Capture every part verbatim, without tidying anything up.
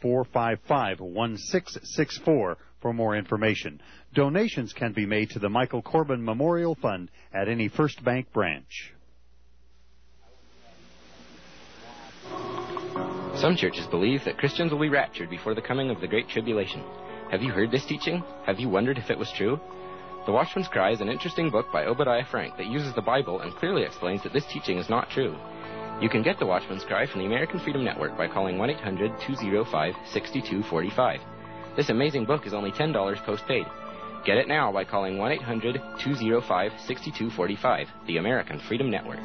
four five five, one six six four for more information. Donations can be made to the Michael Corbin Memorial Fund at any First Bank branch. Some churches believe that Christians will be raptured before the coming of the Great Tribulation. Have you heard this teaching? Have you wondered if it was true? The Watchman's Cry is an interesting book by Obadiah Frank that uses the Bible and clearly explains that this teaching is not true. You can get the Watchman's Cry from the American Freedom Network by calling one eight hundred, two oh five, six two four five. This amazing book is only ten dollars postpaid. Get it now by calling one eight hundred, two oh five, six two four five, the American Freedom Network.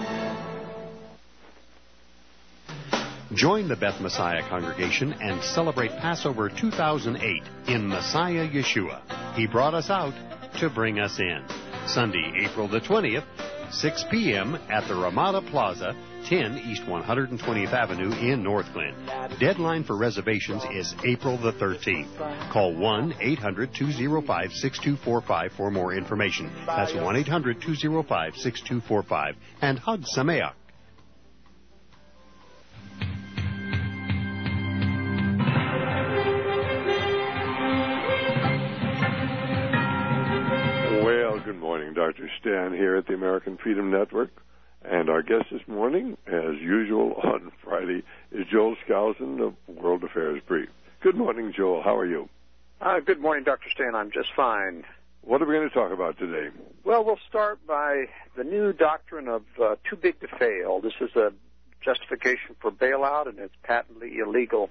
Join the Beth Messiah congregation and celebrate Passover two thousand eight in Messiah Yeshua. He brought us out to bring us in. Sunday, April the twentieth, six p.m. at the Ramada Plaza, ten East one hundred twentieth Avenue in Northglenn. Deadline for reservations is April the thirteenth. Call one eight hundred, two oh five, six two four five for more information. That's one eight hundred, two oh five, six two four five. And Hug Sameach. Well, good morning. Doctor Stan here at the American Freedom Network. And our guest this morning, as usual on Friday, is Joel Skousen of World Affairs Brief. Good morning, Joel. How are you? Uh, good morning, Doctor Stan. I'm just fine. What are we going to talk about today? Well, we'll start by the new doctrine of uh, too big to fail. This is a justification for bailout, and it's patently illegal.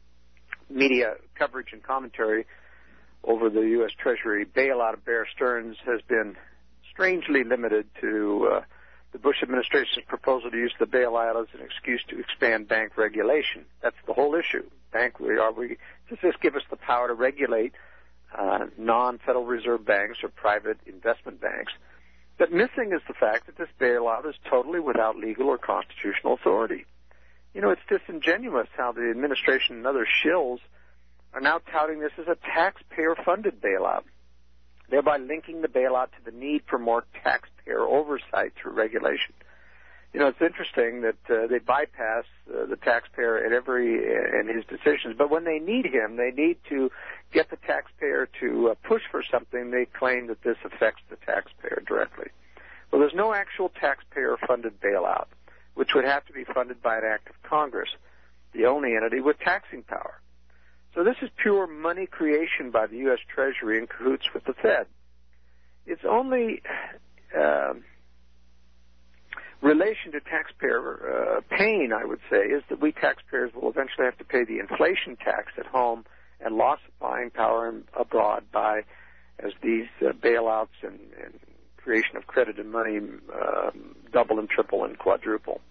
Media coverage and commentary over the U S Treasury bailout of Bear Stearns has been strangely limited to uh, the Bush administration's proposal to use the bailout as an excuse to expand bank regulation. That's the whole issue. Bank, we are we does this give us the power to regulate uh, non-Federal Reserve banks or private investment banks? But missing is the fact that this bailout is totally without legal or constitutional authority. You know, it's disingenuous how the administration and other shills are now touting this as a taxpayer-funded bailout, thereby linking the bailout to the need for more taxpayer oversight through regulation. You know, it's interesting that uh, they bypass uh, the taxpayer at every uh, in his decisions, but when they need him, they need to get the taxpayer to uh, push for something. They claim that this affects the taxpayer directly. Well, there's no actual taxpayer-funded bailout, which would have to be funded by an act of Congress, the only entity with taxing power. So this is pure money creation by the U S Treasury in cahoots with the Fed. Its only uh, relation to taxpayer uh, pain, I would say, is that we taxpayers will eventually have to pay the inflation tax at home and loss of buying power abroad by as these uh, bailouts and, and creation of credit and money uh, double and triple and quadruple.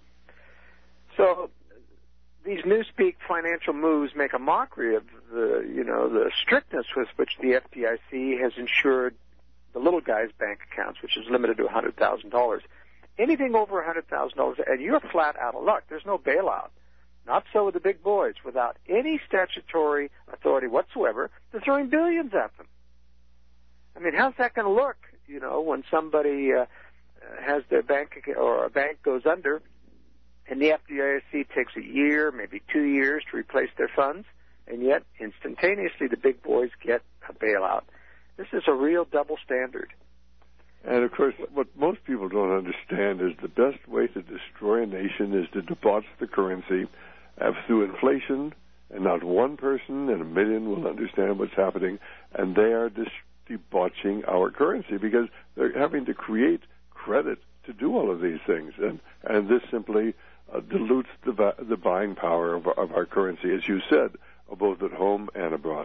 So these newspeak financial moves make a mockery of the, you know, the strictness with which the F D I C has insured the little guy's bank accounts, which is limited to one hundred thousand dollars. Anything over one hundred thousand dollars, and you're flat out of luck. There's no bailout. Not so with the big boys. Without any statutory authority whatsoever, they're throwing billions at them. I mean, how's that going to look, you know, when somebody uh, has their bank account, or a bank goes under, and the F D I C takes a year, maybe two years to replace their funds, and yet instantaneously the big boys get a bailout. This is a real double standard. And, of course, what most people don't understand is the best way to destroy a nation is to debauch the currency uh, through inflation, and not one person in a million will understand what's happening, and they are dis- debauching our currency because they're having to create credit to do all of these things, and, and this simply Uh, dilutes the the buying power of, of our currency, as you said, both at home and abroad.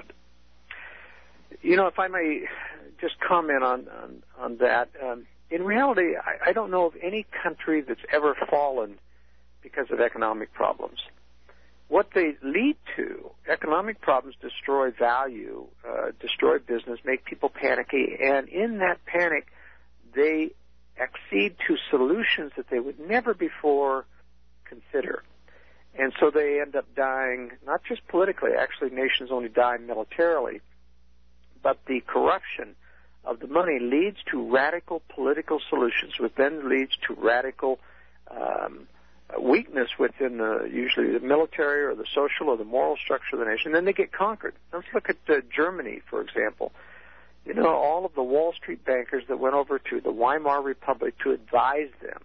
You know, if I may just comment on on, on that, um, in reality, I, I don't know of any country that's ever fallen because of economic problems. What they lead to, economic problems destroy value, uh, destroy business, make people panicky, and in that panic, they accede to solutions that they would never before consider. And so they end up dying, not just politically, actually nations only die militarily, but the corruption of the money leads to radical political solutions, which then leads to radical um, weakness within the, usually the military or the social or the moral structure of the nation, then they get conquered. Let's look at uh, Germany, for example. You know, all of the Wall Street bankers that went over to the Weimar Republic to advise them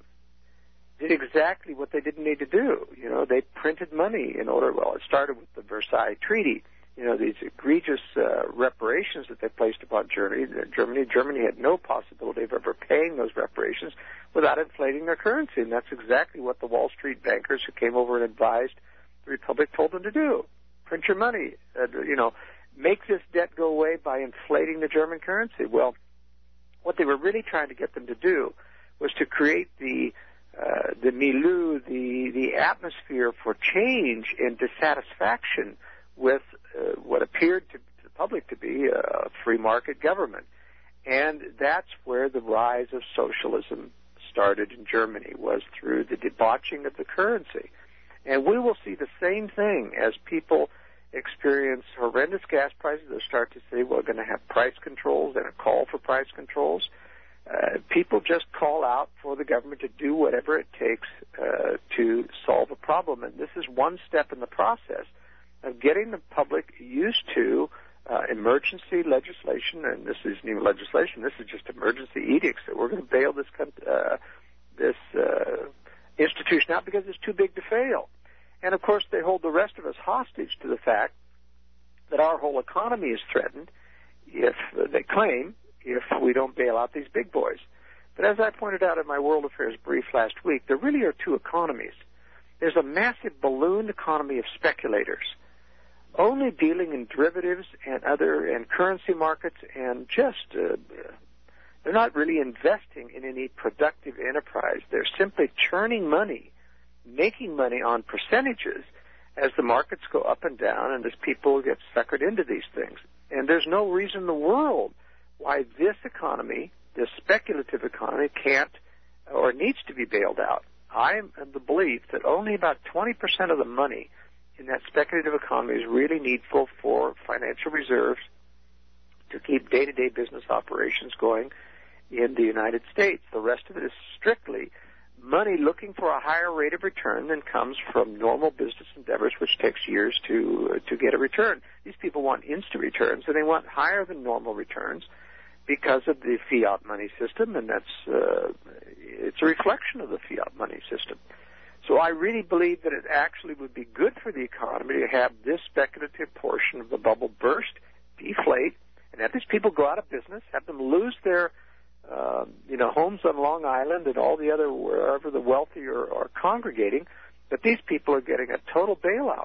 did exactly what they didn't need to do. You know, they printed money in order, well, it started with the Versailles Treaty. You know, these egregious uh, reparations that they placed upon Germany. Germany. Germany had no possibility of ever paying those reparations without inflating their currency, and that's exactly what the Wall Street bankers who came over and advised the Republic told them to do. Print your money. Uh, you know, make this debt go away by inflating the German currency. Well, what they were really trying to get them to do was to create the uh, the milieu, the the atmosphere for change and dissatisfaction with uh, what appeared to, to the public to be a free market government. And that's where the rise of socialism started in Germany, was through the debauching of the currency. And we will see the same thing as people experience horrendous gas prices. They'll start to say, well, we're going to have price controls and a call for price controls. Uh, people just call out for the government to do whatever it takes uh, to solve a problem. And this is one step in the process of getting the public used to uh, emergency legislation, and this isn't even legislation, this is just emergency edicts that we're going to bail this uh, this uh, institution out because it's too big to fail. And, of course, they hold the rest of us hostage to the fact that our whole economy is threatened, if uh, they claim, if we don't bail out these big boys. But as I pointed out in my World Affairs brief last week, there really are two economies. There's a massive balloon economy of speculators, only dealing in derivatives and other and currency markets, and just uh, they're not really investing in any productive enterprise. They're simply churning money, making money on percentages as the markets go up and down and as people get suckered into these things. And there's no reason in the world why this economy, this speculative economy, can't or needs to be bailed out. I am of the belief that only about twenty percent of the money in that speculative economy is really needful for financial reserves to keep day-to-day business operations going in the United States. The rest of it is strictly money looking for a higher rate of return than comes from normal business endeavors, which takes years to uh, to get a return. These people want instant returns, and they want higher than normal returns because of the fiat money system, and that's uh, it's a reflection of the fiat money system. So I really believe that it actually would be good for the economy to have this speculative portion of the bubble burst, deflate, and have these people go out of business, have them lose their, uh, you know, homes on Long Island and all the other, wherever the wealthy are, are congregating, but these people are getting a total bailout.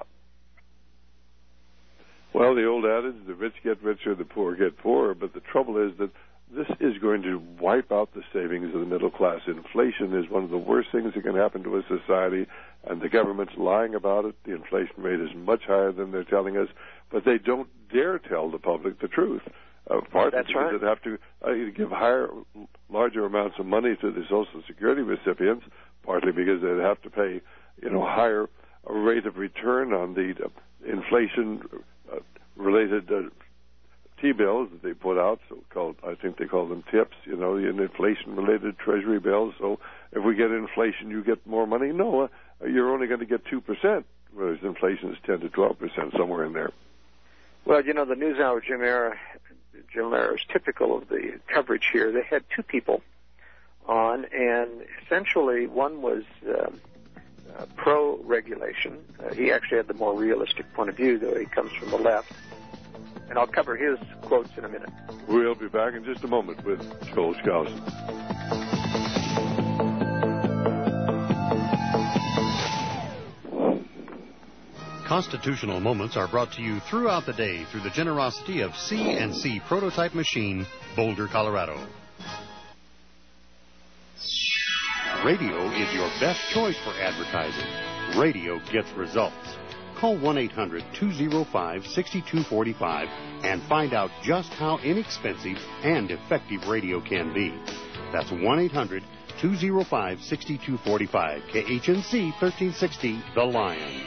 Well, the old adage, the rich get richer, the poor get poorer, but the trouble is that this is going to wipe out the savings of the middle class. Inflation is one of the worst things that can happen to a society, and the government's lying about it. The inflation rate is much higher than they're telling us, but they don't dare tell the public the truth. Uh, partly That's because right. they'd have to uh, give higher, larger amounts of money to the Social Security recipients, partly because they'd have to pay, you know, higher a rate of return on the uh, inflation-related uh, T-bills that they put out, so-called, I think they call them tips, you know, the inflation-related treasury bills. So if we get inflation, you get more money. No, uh, you're only going to get two percent, whereas inflation is ten to twelve percent, somewhere in there. Well, you know, the NewsHour with Jim Lehrer, Jim Lehrer is typical of the coverage here. They had two people on, and essentially one was uh, uh, pro-regulation. Uh, he actually had the more realistic point of view, though he comes from the left. And I'll cover his quotes in a minute. We'll be back in just a moment with Joel Skousen. Constitutional Moments are brought to you throughout the day through the generosity of C and C Prototype Machine, Boulder, Colorado. Radio is your best choice for advertising. Radio gets results. Call one eight hundred two oh five six two four five and find out just how inexpensive and effective radio can be. That's one eight hundred two oh five six two four five. K H N C thirteen sixty, The Lion.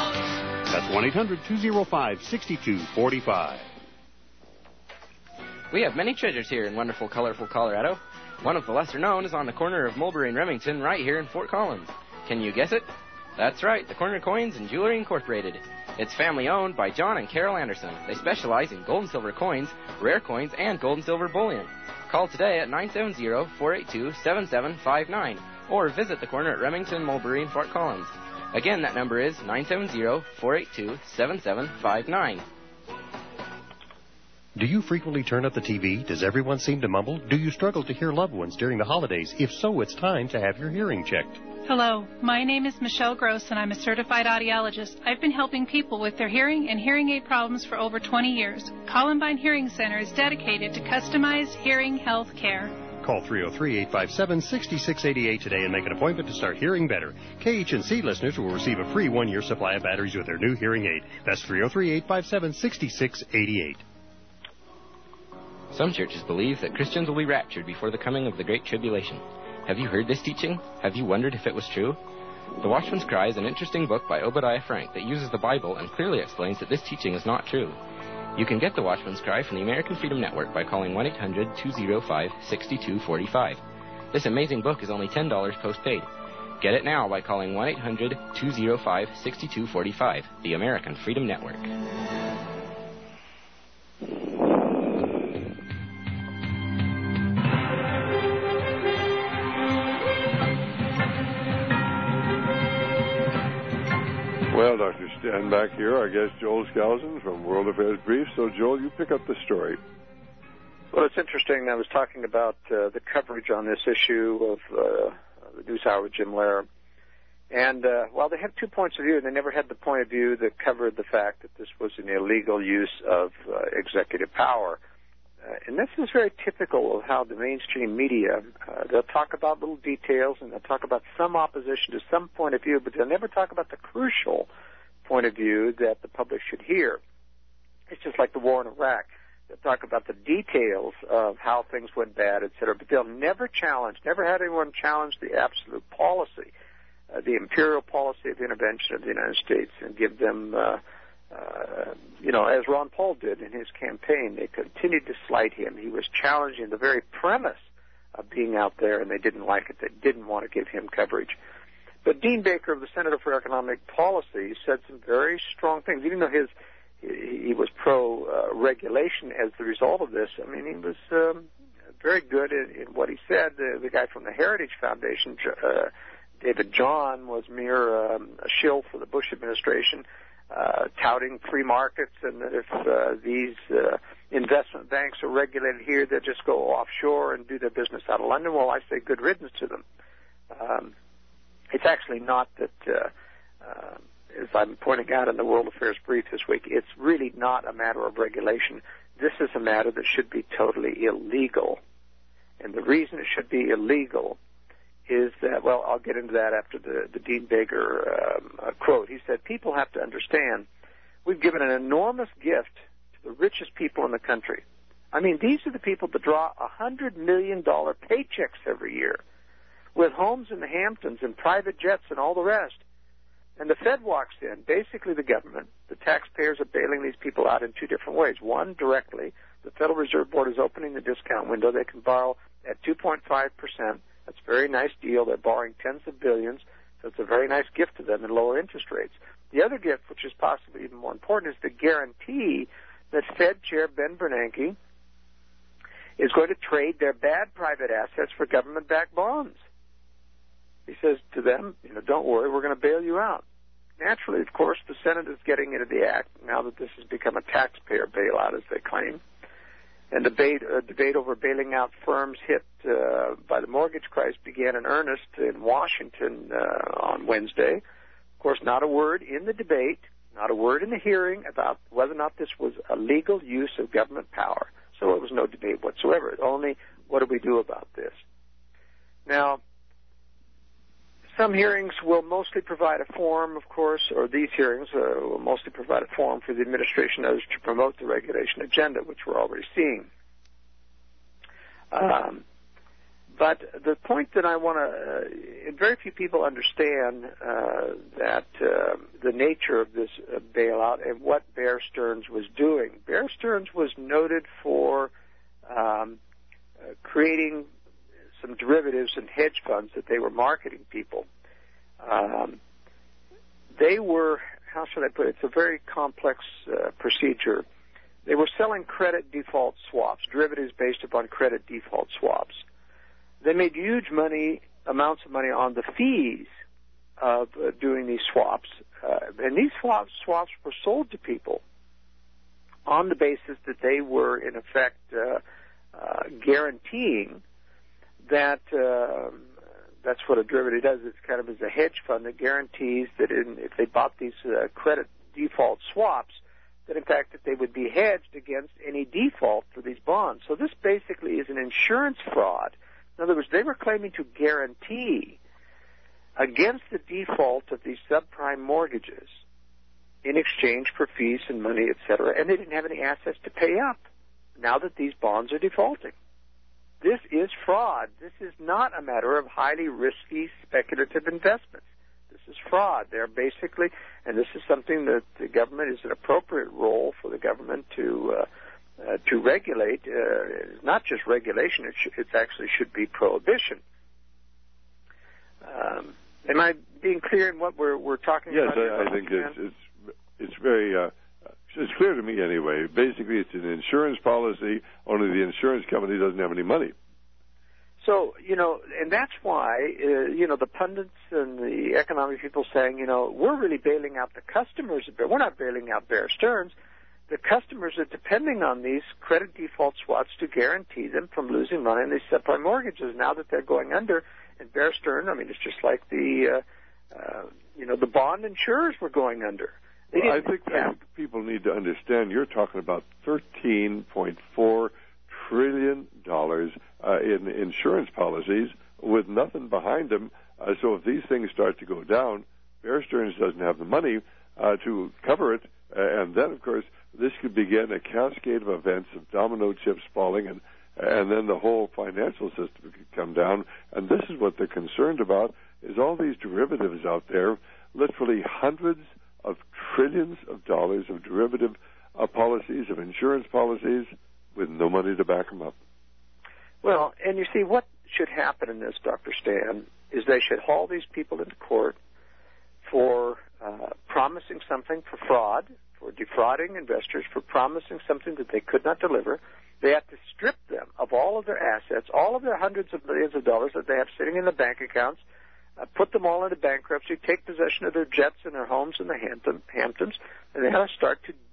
That's one eight hundred two oh five six two four five. We have many treasures here in wonderful, colorful Colorado. One of the lesser known is on the corner of Mulberry and Remington right here in Fort Collins. Can you guess it? That's right, the Corner Coins and Jewelry Incorporated. It's family owned by John and Carol Anderson. They specialize in gold and silver coins, rare coins, and gold and silver bullion. Call today at nine seven zero, four eight two, seven seven five nine or visit the corner at Remington, Mulberry, and Fort Collins. Again, that number is nine seven zero, four eight two, seven seven five nine. Do you frequently turn up the T V? Does everyone seem to mumble? Do you struggle to hear loved ones during the holidays? If so, it's time to have your hearing checked. Hello, my name is Michelle Gross, and I'm a certified audiologist. I've been helping people with their hearing and hearing aid problems for over twenty years. Columbine Hearing Center is dedicated to customized hearing health care. Call three oh three, eight five seven, six six eight eight today and make an appointment to start hearing better. K H N C listeners will receive a free one-year supply of batteries with their new hearing aid. That's three oh three, eight five seven, six six eight eight. Some churches believe that Christians will be raptured before the coming of the Great Tribulation. Have you heard this teaching? Have you wondered if it was true? The Watchman's Cry is an interesting book by Obadiah Frank that uses the Bible and clearly explains that this teaching is not true. You can get the Watchman's Cry from the American Freedom Network by calling one eight hundred, two oh five, six two four five. This amazing book is only ten dollars postpaid. Get it now by calling one eight hundred, two oh five, six two four five, the American Freedom Network. Well, Doctor Stan back here, our guest Joel Skousen from World Affairs Brief. So, Joel, you pick up the story. Well, it's interesting. I was talking about uh, the coverage on this issue of uh, the News Hour with Jim Lehrer. And uh, while they have two points of view, they never had the point of view that covered the fact that this was an illegal use of uh, executive power. Uh, and this is very typical of how the mainstream media, uh, they'll talk about little details and they'll talk about some opposition to some point of view, but they'll never talk about the crucial point of view that the public should hear. It's just like the war in Iraq. They'll talk about the details of how things went bad, et cetera, but they'll never challenge, never had anyone challenge the absolute policy, uh, the imperial policy of intervention of the United States and give them uh, Uh, you know, as Ron Paul did in his campaign. They continued to slight him. He was challenging the very premise of being out there, and they didn't like it. They didn't want to give him coverage. But Dean Baker of the Center for Economic Policy said some very strong things, even though his he, he was pro-regulation uh, as the result of this. I mean, he was um, very good in, in what he said. The, the guy from the Heritage Foundation, uh, David John, was mere um, a shill for the Bush administration. Uh, touting free markets, and that if uh, these uh, investment banks are regulated here, they'll just go offshore and do their business out of London. Well, I say good riddance to them. Um, it's actually not that, uh, uh, as I'm pointing out in the World Affairs Brief this week, it's really not a matter of regulation. This is a matter that should be totally illegal. And the reason it should be illegal is that, well, I'll get into that after the, the Dean Baker um, uh, quote. He said, people have to understand we've given an enormous gift to the richest people in the country. I mean, these are the people that draw one hundred million dollars paychecks every year with homes in the Hamptons and private jets and all the rest. And the Fed walks in, basically the government. The taxpayers are bailing these people out in two different ways. One, directly. The Federal Reserve Board is opening the discount window. They can borrow at two point five percent. That's a very nice deal. They're borrowing tens of billions, so it's a very nice gift to them in lower interest rates. The other gift, which is possibly even more important, is the guarantee that Fed Chair Ben Bernanke is going to trade their bad private assets for government-backed bonds. He says to them, you know, don't worry, we're going to bail you out. Naturally, of course, the Senate is getting into the act now that this has become a taxpayer bailout, as they claim. And debate, uh, debate over bailing out firms hit uh, by the mortgage crisis began in earnest in Washington uh, on Wednesday. Of course, not a word in the debate, not a word in the hearing about whether or not this was a legal use of government power. So it was no debate whatsoever. Only, what do we do about this? Now, some hearings will mostly provide a forum, of course, or these hearings uh, will mostly provide a forum for the administration and others to promote the regulation agenda, which we're already seeing. Um, but the point that I want to, uh, very few people understand uh, that uh, the nature of this uh, bailout and what Bear Stearns was doing. Bear Stearns was noted for um, uh, creating some derivatives and hedge funds that they were marketing people. Um, they were, how should I put it, it's a very complex uh, procedure. They were selling credit default swaps, derivatives based upon credit default swaps. They made huge money, amounts of money on the fees of uh, doing these swaps. Uh, and these swaps, swaps were sold to people on the basis that they were, in effect, uh, uh, guaranteeing that uh, that's what a derivative does. It's kind of as a hedge fund that guarantees that in, if they bought these uh, credit default swaps, that in fact that they would be hedged against any default for these bonds. So this basically is an insurance fraud. In other words, they were claiming to guarantee against the default of these subprime mortgages in exchange for fees and money, et cetera, and they didn't have any assets to pay up now that these bonds are defaulting. This is fraud. This is not a matter of highly risky speculative investments. This is fraud. They're basically, and this is something that the government is an appropriate role for the government to uh, uh, to regulate. Uh, it's not just regulation; it, sh- it actually should be prohibition. Um, am I being clear in what we're we're talking yes, about? Yes, I, I think it's, it's it's very. Uh, It's clear to me anyway. Basically, it's an insurance policy, only the insurance company doesn't have any money. So, you know, and that's why, uh, you know, the pundits and the economic people saying, you know, we're really bailing out the customers. We're not bailing out Bear Stearns. The customers are depending on these credit default swaps to guarantee them from losing money on these subprime mortgages. Now that they're going under, and Bear Stearns, I mean, it's just like the, uh, uh, you know, the bond insurers were going under. Well, I think that people need to understand you're talking about thirteen point four trillion dollars uh, in insurance policies with nothing behind them. Uh, so if these things start to go down, Bear Stearns doesn't have the money uh, to cover it. Uh, and then, of course, this could begin a cascade of events of domino chips falling, and, and then the whole financial system could come down. And this is what they're concerned about, is all these derivatives out there, literally hundreds of trillions of dollars of derivative uh, policies, of insurance policies, with no money to back them up. Well, and you see, what should happen in this, Doctor Stan, is they should haul these people into court for uh, promising something for fraud, for defrauding investors, for promising something that they could not deliver. They have to strip them of all of their assets, all of their hundreds of millions of dollars that they have sitting in the bank accounts, Uh, put them all into bankruptcy, take possession of their jets and their homes in the Hampton, Hamptons, and they have to start to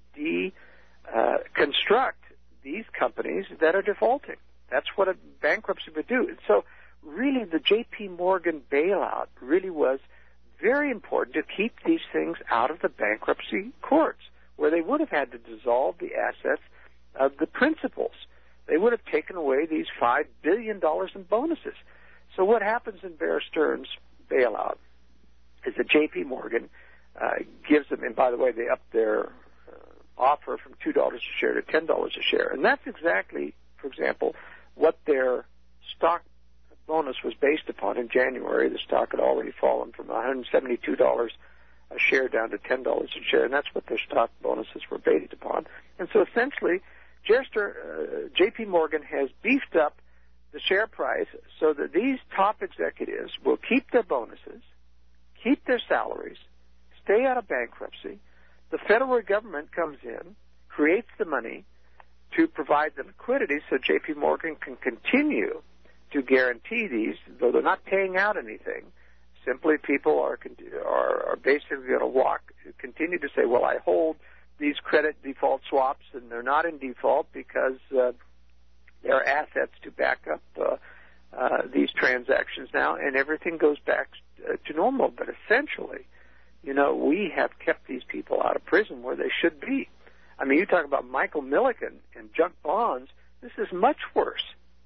deconstruct uh, these companies that are defaulting. That's what a bankruptcy would do. And so really the J P Morgan bailout really was very important to keep these things out of the bankruptcy courts, where they would have had to dissolve the assets of the principals. They would have taken away these five billion dollars in bonuses. So what happens in Bear Stearns' bailout is that J P Morgan uh, gives them, and by the way, they upped their uh, offer from two dollars a share to ten dollars a share. And that's exactly, for example, what their stock bonus was based upon in January. The stock had already fallen from one hundred seventy-two dollars a share down to ten dollars a share, and that's what their stock bonuses were based upon. And so essentially, Jester, uh, J P Morgan has beefed up the share price so that these top executives will keep their bonuses, keep their salaries, stay out of bankruptcy. The federal government comes in, creates the money to provide the liquidity so J P Morgan can continue to guarantee these, though they're not paying out anything. Simply people are are, are basically going to walk, continue to say, well, I hold these credit default swaps and they're not in default because uh, there are assets to back up uh, uh, these transactions now, and everything goes back uh, to normal. But essentially, you know, we have kept these people out of prison where they should be. I mean, you talk about Michael Milliken and junk bonds. This is much worse.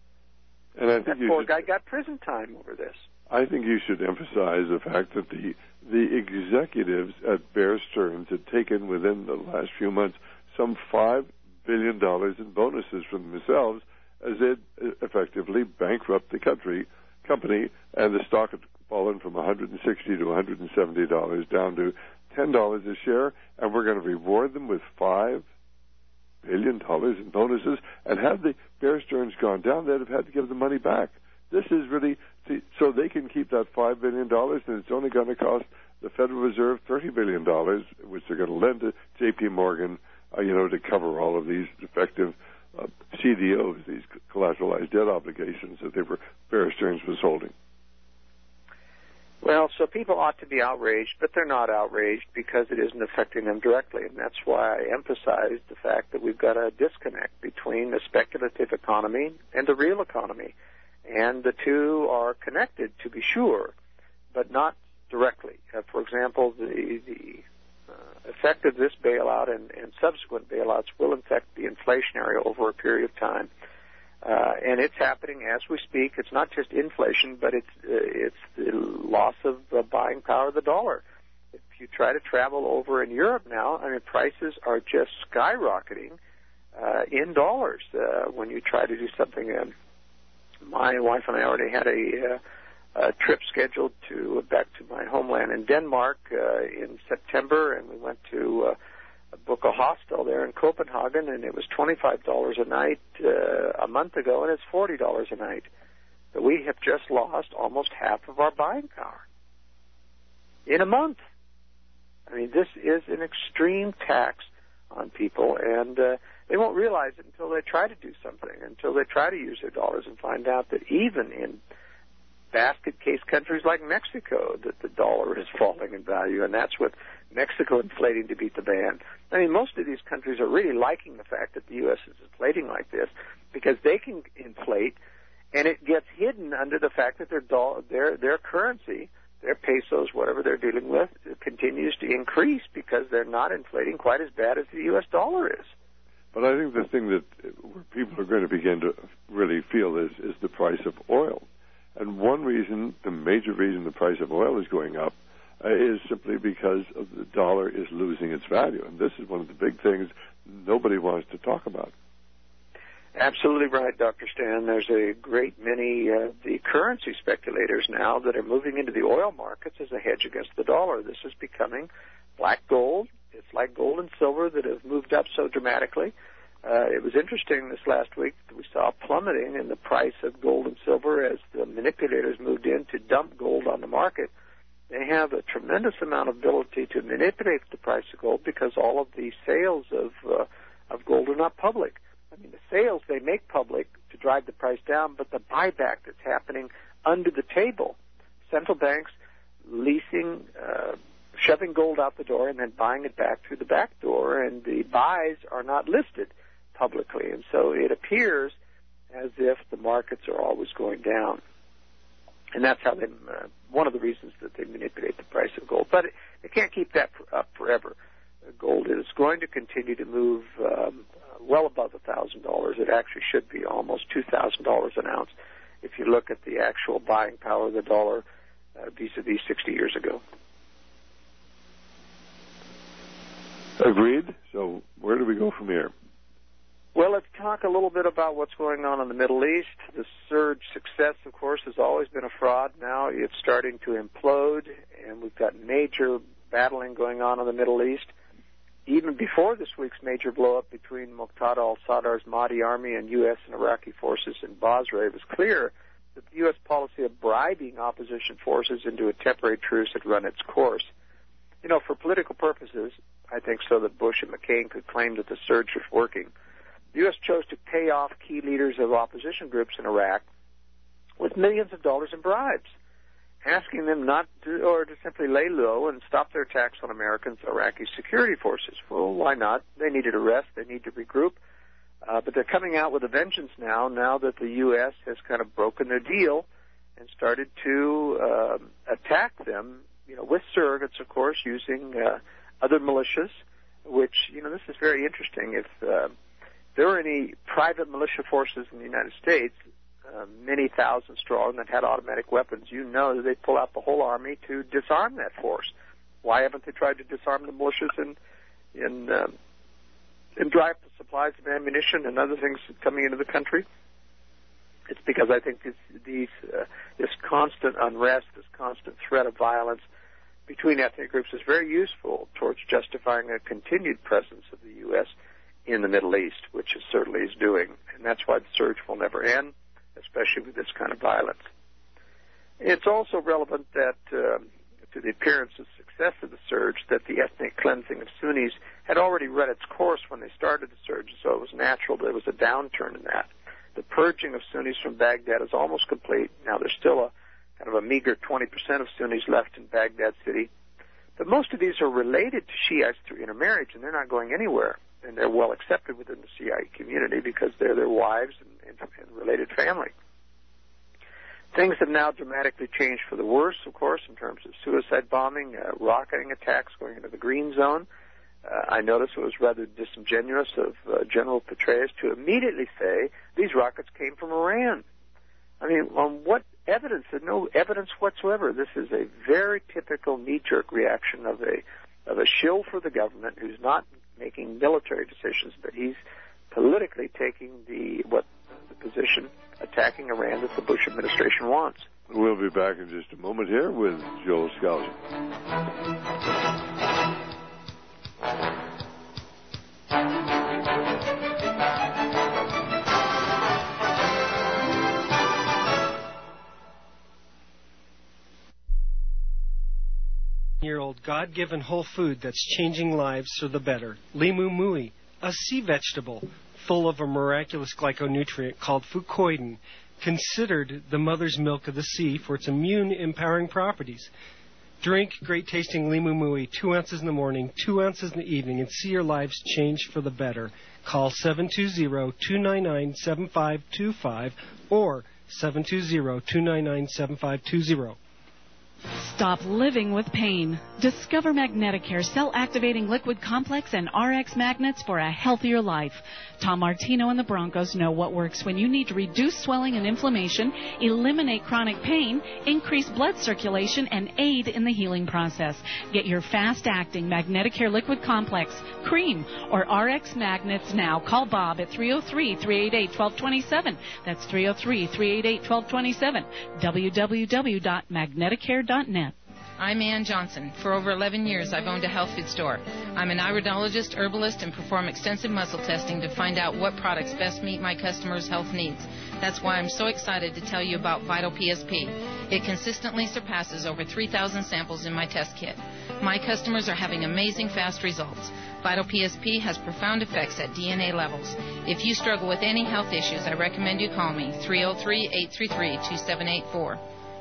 And I think that you poor should, guy got prison time over this. I think you should emphasize the fact that the the executives at Bear Stearns had taken within the last few months some five billion dollars in bonuses from themselves, as it effectively bankrupt the country company, and the stock had fallen from one hundred sixty to one hundred seventy dollars down to ten dollars a share, and we're going to reward them with five billion dollars in bonuses, and had the Bear Stearns gone down, they'd have had to give the money back. This is really, see, so they can keep that five billion dollars, and it's only going to cost the Federal Reserve thirty billion dollars, which they're going to lend to J P. Morgan, uh, you know, to cover all of these effective uh, C D Os, these collateralized debt obligations that they were, Bear Stearns was holding. Well, so people ought to be outraged, but they're not outraged because it isn't affecting them directly. And that's why I emphasized the fact that we've got a disconnect between the speculative economy and the real economy. And the two are connected, to be sure, but not directly. Uh, for example, the, the uh, effect of this bailout and, and subsequent bailouts will affect the inflation area over a period of time. Uh, and it's happening as we speak. It's not just inflation, but it's uh, it's the loss of the buying power of the dollar. If you try to travel over in Europe now, I mean, prices are just skyrocketing uh, in dollars uh, when you try to do something. Um, my wife and I already had a, uh, a trip scheduled to back to my homeland in Denmark uh, in September, and we went to uh, book a hostel there in Copenhagen, and it was twenty-five dollars a night uh, a month ago, and it's forty dollars a night. But we have just lost almost half of our buying power in a month. I mean, this is an extreme tax on people, and uh, they won't realize it until they try to do something, until they try to use their dollars and find out that even in basket case countries like Mexico, that the dollar is falling in value, and that's with Mexico inflating to beat the band. I mean, most of these countries are really liking the fact that the U S is inflating like this because they can inflate, and it gets hidden under the fact that their dollar, their their currency, their pesos, whatever they're dealing with, continues to increase because they're not inflating quite as bad as the U S dollar is. But I think the thing that where people are going to begin to really feel is is the price of oil. And one reason, the major reason the price of oil is going up uh, is simply because of the dollar is losing its value. And this is one of the big things nobody wants to talk about. Absolutely right, Doctor Stan. There's a great many uh, the currency speculators now that are moving into the oil markets as a hedge against the dollar. This is becoming black gold. It's like gold and silver that have moved up so dramatically. Uh, it was interesting this last week that we saw plummeting in the price of gold and silver as the manipulators moved in to dump gold on the market. They have a tremendous amount of ability to manipulate the price of gold because all of the sales of uh, of gold are not public. I mean, the sales they make public to drive the price down, but the buyback that's happening under the table, central banks leasing, uh, shoving gold out the door and then buying it back through the back door, and the buys are not listed publicly. And so it appears as if the markets are always going down. And that's how they, uh, one of the reasons that they manipulate the price of gold. But it, it can't keep that up forever. Uh, gold is going to continue to move um, well above one thousand dollars. It actually should be almost two thousand dollars an ounce if you look at the actual buying power of the dollar uh, vis-a-vis sixty years ago. Agreed. So where do we go from here? Well, let's talk a little bit about what's going on in the Middle East. The surge success, of course, has always been a fraud. Now it's starting to implode, and we've got major battling going on in the Middle East. Even before this week's major blow-up between Muqtada al-Sadr's Mahdi army and U S and Iraqi forces in Basra, it was clear that the U S policy of bribing opposition forces into a temporary truce had run its course. You know, for political purposes, I think so that Bush and McCain could claim that the surge was working. The U S chose to pay off key leaders of opposition groups in Iraq with millions of dollars in bribes, asking them not to, or to simply lay low and stop their attacks on Americans and Iraqi security forces. Well, why not? They needed a rest. They need to regroup. Uh, but they're coming out with a vengeance now, now that the U S has kind of broken their deal and started to uh, attack them, you know, with surrogates, of course, using uh, other militias, which, you know, this is very interesting. If uh, there were any private militia forces in the United States, uh, many thousand strong, that had automatic weapons, you know that they'd pull out the whole army to disarm that force. Why haven't they tried to disarm the militias in, in, uh, and dry up the supplies of ammunition and other things coming into the country? It's because I think this, these, uh, this constant unrest, this constant threat of violence between ethnic groups is very useful towards justifying a continued presence of the U S in the Middle East, which it certainly is doing. And that's why the surge will never end, especially with this kind of violence. It's also relevant that, uh, to the appearance of success of the surge, that the ethnic cleansing of Sunnis had already run its course when they started the surge, so it was natural there was a downturn in that. The purging of Sunnis from Baghdad is almost complete. Now, there's still a kind of a meager twenty percent of Sunnis left in Baghdad city. But most of these are related to Shiites through intermarriage, and they're not going anywhere. And they're well accepted within the Shiite community because they're their wives and, and, and related family. Things have now dramatically changed for the worse, of course, in terms of suicide bombing, uh, rocketing attacks going into the green zone. Uh, I noticed it was rather disingenuous of uh, General Petraeus to immediately say these rockets came from Iran. I mean, on what evidence? There's no evidence whatsoever. This is a very typical knee-jerk reaction of a of a shill for the government who's not making military decisions, but he's politically taking the what the position attacking Iran that the Bush administration wants. We'll be back in just a moment here with Joel Skousen. Year-old God-given whole food that's changing lives for the better. Limu Mui, a sea vegetable full of a miraculous glyconutrient called fucoidan, considered the mother's milk of the sea for its immune-empowering properties. Drink great-tasting Limu Mui, two ounces in the morning, two ounces in the evening, and see your lives change for the better. Call seven two zero, two nine nine, seven five two five or seven two zero, two nine nine, seven five two zero. Stop living with pain. Discover Magneticare cell-activating liquid complex and R X magnets for a healthier life. Tom Martino and the Broncos know what works when you need to reduce swelling and inflammation, eliminate chronic pain, increase blood circulation, and aid in the healing process. Get your fast-acting Magneticare liquid complex, cream, or R X magnets now. Call Bob at three oh three, three eight eight, one two two seven. That's three oh three, three eight eight, one two two seven. w w w dot magneticare dot net. I'm Ann Johnson. For over eleven years, I've owned a health food store. I'm an iridologist, herbalist, and perform extensive muscle testing to find out what products best meet my customers' health needs. That's why I'm so excited to tell you about Vital P S P. It consistently surpasses over three thousand samples in my test kit. My customers are having amazing fast results. Vital P S P has profound effects at D N A levels. If you struggle with any health issues, I recommend you call me, three oh three, eight three three, two seven eight four.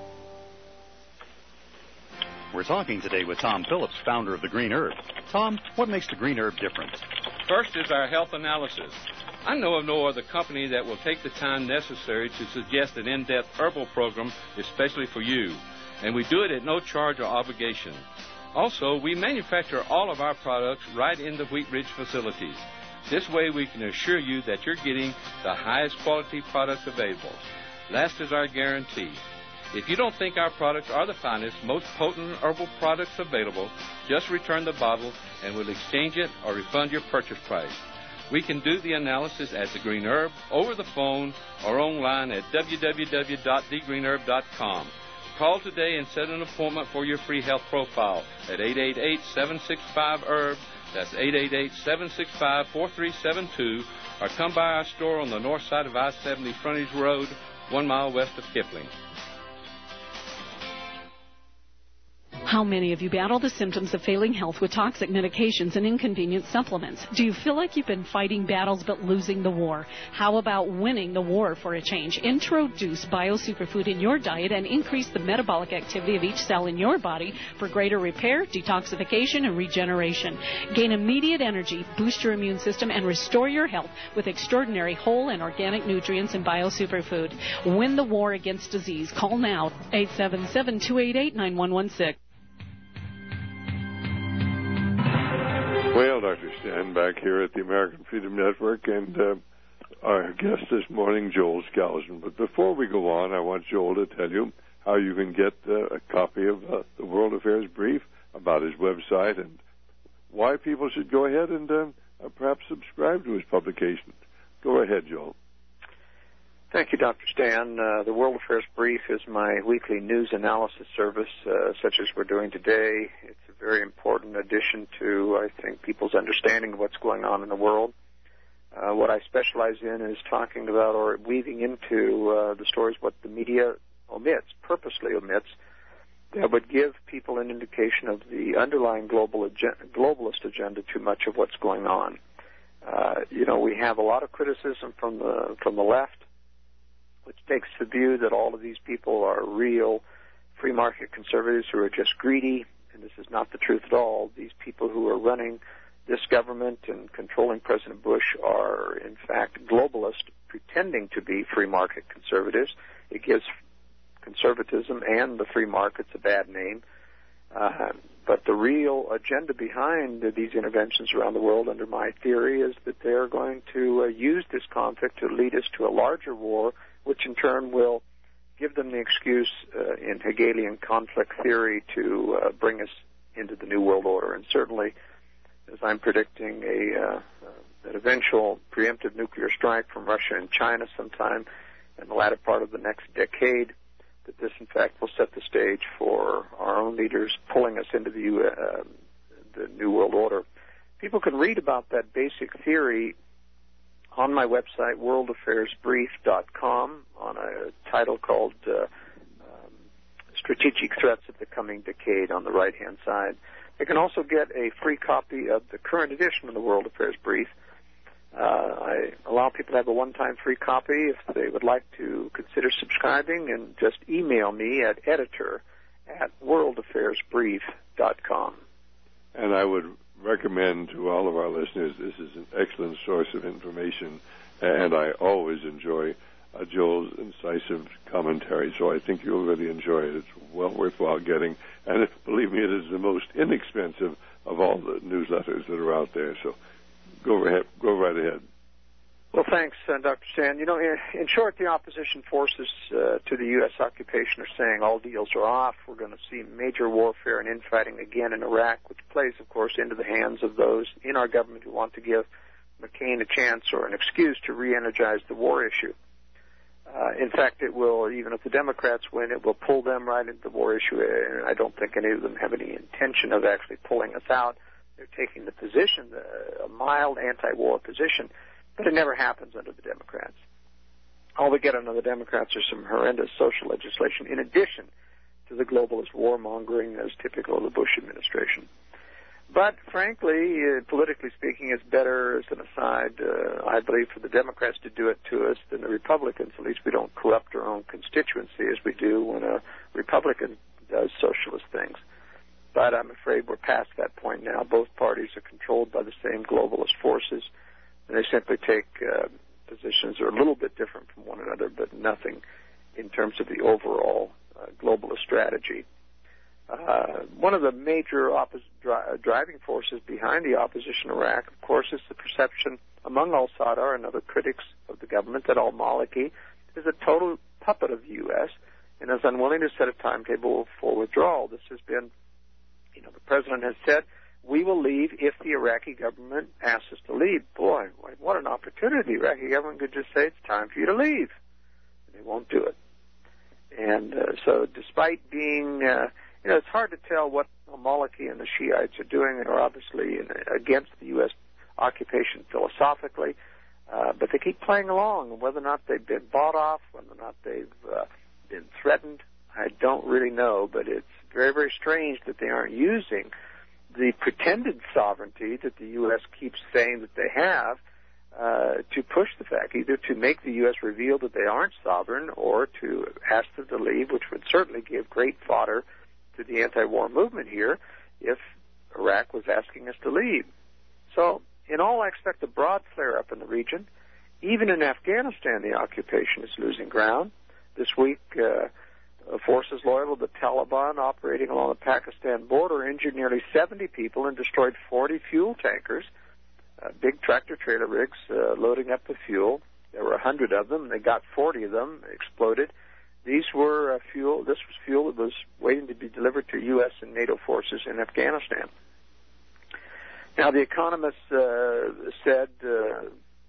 We're talking today with Tom Phillips, founder of the Green Herb. Tom, what makes the Green Herb different? First is our health analysis. I know of no other company that will take the time necessary to suggest an in-depth herbal program, especially for you. And we do it at no charge or obligation. Also, we manufacture all of our products right in the Wheat Ridge facilities. This way we can assure you that you're getting the highest quality products available. Last is our guarantee. If you don't think our products are the finest, most potent herbal products available, just return the bottle and we'll exchange it or refund your purchase price. We can do the analysis at The Green Herb, over the phone, or online at w w w dot the green herb dot com. Call today and set an appointment for your free health profile at eight eight eight, seven six five, herb. That's eight eight eight, seven six five, four three seven two. Or come by our store on the north side of I seventy Frontage Road, one mile west of Kipling. How many of you battle the symptoms of failing health with toxic medications and inconvenient supplements? Do you feel like you've been fighting battles but losing the war? How about winning the war for a change? Introduce BioSuperfood in your diet and increase the metabolic activity of each cell in your body for greater repair, detoxification, and regeneration. Gain immediate energy, boost your immune system, and restore your health with extraordinary whole and organic nutrients in BioSuperfood. Win the war against disease. Call now, eight seven seven, two eight eight, nine one one six. Well, Doctor Stan, back here at the American Freedom Network, and uh, our guest this morning, Joel Skousen. But before we go on, I want Joel to tell you how you can get uh, a copy of uh, the World Affairs Brief, about his website, and why people should go ahead and uh, perhaps subscribe to his publication. Go ahead, Joel. Thank you, Doctor Stan. Uh, the World Affairs Brief is my weekly news analysis service, uh, such as we're doing today. It's a very important addition to, I think, people's understanding of what's going on in the world. Uh, what I specialize in is talking about or weaving into uh, the stories what the media omits, purposely omits, that would give people an indication of the underlying global agenda, globalist agenda too much of what's going on. Uh, you know, we have a lot of criticism from the from the left, which takes the view that all of these people are real free market conservatives who are just greedy, and this is not the truth at all. These people who are running this government and controlling President Bush are, in fact, globalists pretending to be free market conservatives. It gives conservatism and the free markets a bad name. Uh, but the real agenda behind these interventions around the world, under my theory, is that they're going to uh, use this conflict to lead us to a larger war, which in turn will give them the excuse uh, in Hegelian conflict theory to uh, bring us into the New World Order. And certainly, as I'm predicting, a uh, uh, an eventual preemptive nuclear strike from Russia and China sometime in the latter part of the next decade, that this, in fact, will set the stage for our own leaders pulling us into the, uh, the New World Order. People can read about that basic theory on my website, world affairs brief dot com, on a title called uh, um, Strategic Threats of the Coming Decade on the right-hand side. They can also get a free copy of the current edition of the World Affairs Brief. Uh, I allow people to have a one-time free copy if they would like to consider subscribing, and just email me at editor at world affairs brief dot com. And I would recommend to all of our listeners, this is an excellent source of information, and I always enjoy uh, Joel's incisive commentary, so I think you'll really enjoy it. It's well worthwhile getting, and if, believe me, it is the most inexpensive of all the newsletters that are out there, so go ahead, go right ahead. Well, thanks, uh, Doctor Stan. You know, in, in short, the opposition forces uh, to the U S occupation are saying all deals are off. We're going to see major warfare and infighting again in Iraq, which plays, of course, into the hands of those in our government who want to give McCain a chance or an excuse to re-energize the war issue. Uh, in fact, it will, even if the Democrats win, it will pull them right into the war issue, and I don't think any of them have any intention of actually pulling us out. They're taking the position, the, a mild anti-war position, but it never happens under the Democrats. All we get under the Democrats are some horrendous social legislation in addition to the globalist warmongering as typical of the Bush administration. But frankly, uh, politically speaking, it's better, as an aside, uh, I believe, for the Democrats to do it to us than the Republicans. At least we don't corrupt our own constituency as we do when a Republican does socialist things. But I'm afraid we're past that point now. Both parties are controlled by the same globalist forces, and they simply take uh, positions that are a little bit different from one another, but nothing in terms of the overall uh, globalist strategy. Uh, one of the major oppos- dri- driving forces behind the opposition in Iraq, of course, is the perception among al-Sadr and other critics of the government that al-Maliki is a total puppet of the U S and is unwilling to set a timetable for withdrawal. This has been, you know, the president has said, we will leave if the Iraqi government asks us to leave. Boy, what an opportunity. The Iraqi government could just say, it's time for you to leave. And they won't do it. And uh, so despite being... Uh, You know, it's hard to tell what al-Maliki and the Shiites are doing, and are obviously in, against the U S occupation philosophically, uh, but they keep playing along. Whether or not they've been bought off, whether or not they've uh, been threatened, I don't really know, but it's very, very strange that they aren't using the pretended sovereignty that the U S keeps saying that they have uh, to push the fact, either to make the U S reveal that they aren't sovereign or to ask them to leave, which would certainly give great fodder to the anti-war movement here if Iraq was asking us to leave. So, in all, I expect a broad flare-up in the region. Even in Afghanistan, the occupation is losing ground. This week, uh, forces loyal to the Taliban operating along the Pakistan border injured nearly seventy people and destroyed forty fuel tankers, uh, big tractor-trailer rigs uh, loading up the fuel. There were one hundred of them. They got forty of them exploded. These were uh, fuel. This was fuel that was waiting to be delivered to U S and NATO forces in Afghanistan. Now, The Economist uh, said uh,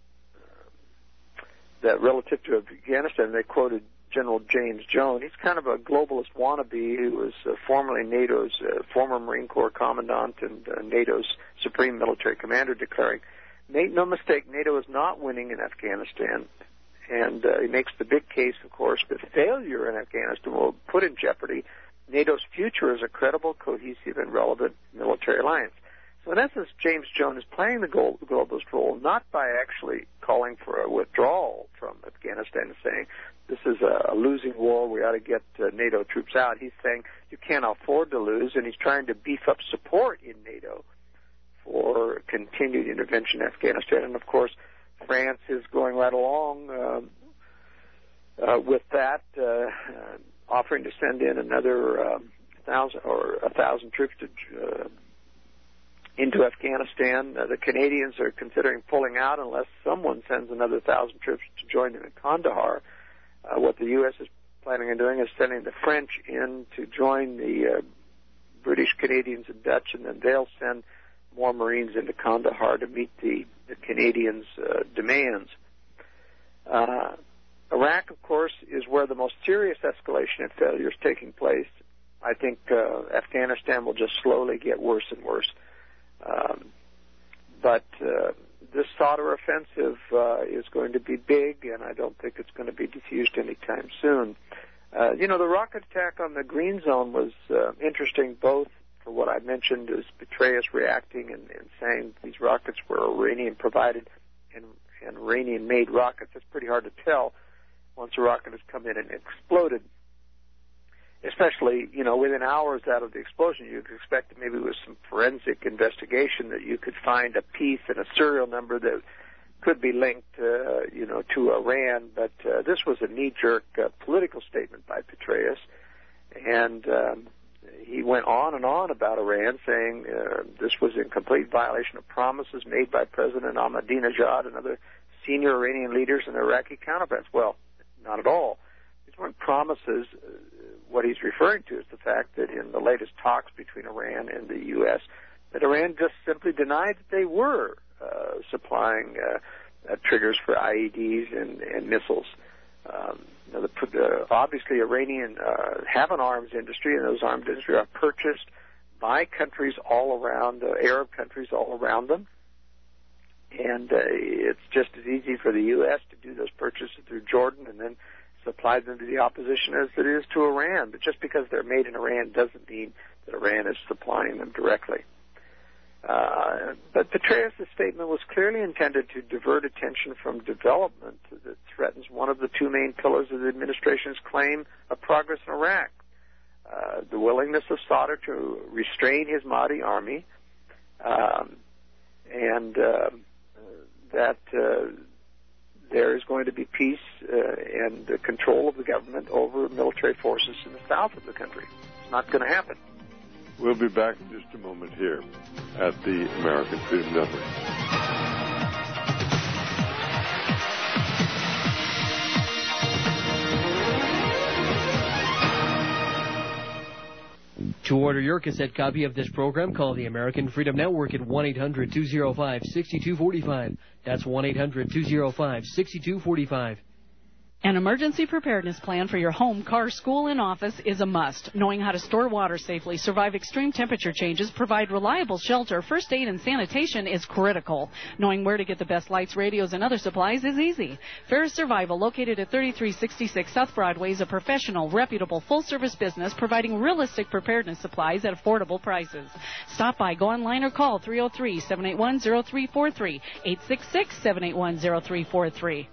that relative to Afghanistan, they quoted General James Jones. He's kind of a globalist wannabe who was uh, formerly NATO's uh, former Marine Corps commandant and uh, NATO's supreme military commander, declaring, make no mistake, NATO is not winning in Afghanistan. And uh, he makes the big case, of course, that failure in Afghanistan will put in jeopardy NATO's future as a credible, cohesive, and relevant military alliance. So in essence, James Jones is playing the globalist role not by actually calling for a withdrawal from Afghanistan and saying this is a losing war, we ought to get uh, NATO troops out. He's saying you can't afford to lose, and he's trying to beef up support in NATO for continued intervention in Afghanistan. And, of course, France is going right along um, uh, with that, uh, uh, offering to send in another um, thousand or a thousand troops to, uh, into Afghanistan. Uh, the Canadians are considering pulling out unless someone sends another thousand troops to join them in Kandahar. Uh, what the U S is planning on doing is sending the French in to join the uh, British, Canadians, and Dutch, and then they'll send more Marines into Kandahar to meet the, the Canadians' uh, demands. Uh, Iraq, of course, is where the most serious escalation and failure is taking place. I think uh, Afghanistan will just slowly get worse and worse. Um, but uh, this Sadr offensive uh, is going to be big, and I don't think it's going to be diffused anytime soon. Uh, you know, the rocket attack on the Green Zone was uh, interesting, both for what I mentioned as Petraeus reacting and, and saying these rockets were Iranian-provided and, and Iranian-made rockets. It's pretty hard to tell once a rocket has come in and exploded. Especially, you know, within hours out of the explosion, you could expect that maybe with some forensic investigation that you could find a piece and a serial number that could be linked, uh, you know, to Iran. But uh, this was a knee-jerk uh, political statement by Petraeus, and um, he went on and on about Iran, saying uh, this was in complete violation of promises made by President Ahmadinejad and other senior Iranian leaders and Iraqi counterparts. Well, not at all. These weren't promises. What he's referring to is the fact that in the latest talks between Iran and the U S, that Iran just simply denied that they were uh, supplying uh, uh, triggers for I E Ds and, and missiles. Um, you know, the, uh, obviously, Iranian uh, have an arms industry, and those arms industry are purchased by countries all around, uh, Arab countries all around them. And uh, it's just as easy for the U S to do those purchases through Jordan and then supply them to the opposition as it is to Iran. But just because they're made in Iran doesn't mean that Iran is supplying them directly. Uh, but Petraeus' statement was clearly intended to divert attention from development that threatens one of the two main pillars of the administration's claim of progress in Iraq, uh, the willingness of Sadr to restrain his Mahdi army, um, and uh, that uh, there is going to be peace uh, and uh, control of the government over military forces in the south of the country. It's not going to happen. We'll be back in just a moment here at the American Freedom Network. To order your cassette copy of this program, call the American Freedom Network at one eight hundred two oh five six two four five. That's one eight hundred two oh five six two four five. An emergency preparedness plan for your home, car, school, and office is a must. Knowing how to store water safely, survive extreme temperature changes, provide reliable shelter, first aid, and sanitation is critical. Knowing where to get the best lights, radios, and other supplies is easy. Ferris Survival, located at thirty-three sixty-six South Broadway, is a professional, reputable, full-service business providing realistic preparedness supplies at affordable prices. Stop by, go online, or call three oh three, seven eight one, oh three four three, eight six six, seven eight one, oh three four three.